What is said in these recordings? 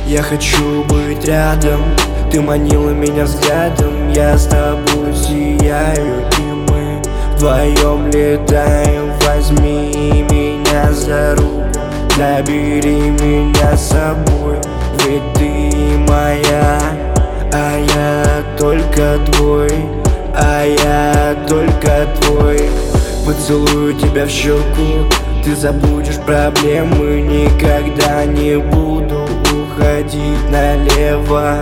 Я хочу быть рядом, ты манила меня взглядом. Я с тобой сияю, и мы вдвоем летаем. Возьми меня за руку, набери меня с собой. Ведь ты моя, а я только твой, а я только твой. Поцелую тебя в щеку, ты забудешь проблемы. Никогда не буду уходить налево.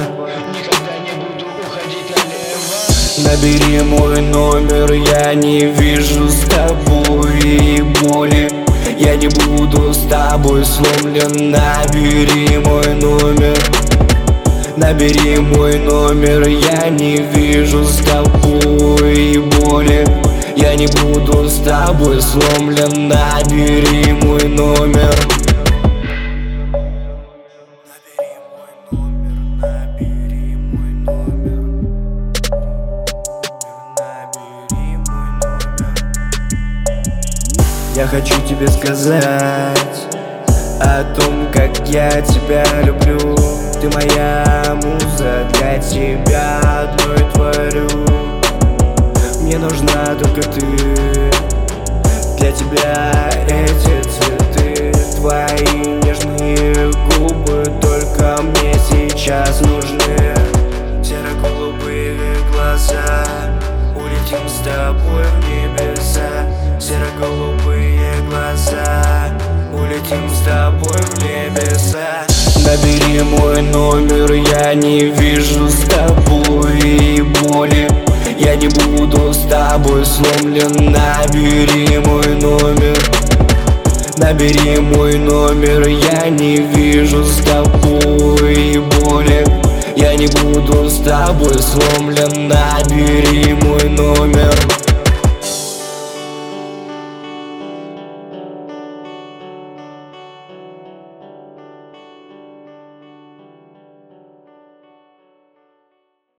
Набери мой номер, я не вижу с тобой боли. Я не буду с тобой сломлен. Набери мой номер, набери мой номер. Я не вижу с тобой боли. Я не буду с тобой сломлен. Набери мой номер. Я хочу тебе сказать о том, как я тебя люблю. Ты моя муза, для тебя одной творю. Мне нужна только ты, для тебя эти цветы. Твои нежные губы только мне сейчас нужны. Серо-голубые глаза, улетим с тобой в небеса. Серо-голубые глаза, улетим с тобой в небеса. Набери мой номер, я не вижу с тобой боли. Я не буду с тобой сломлен. Набери мой номер, набери мой номер. Я не вижу с тобой боли. Я не буду с тобой сломлен. Набери мой номер.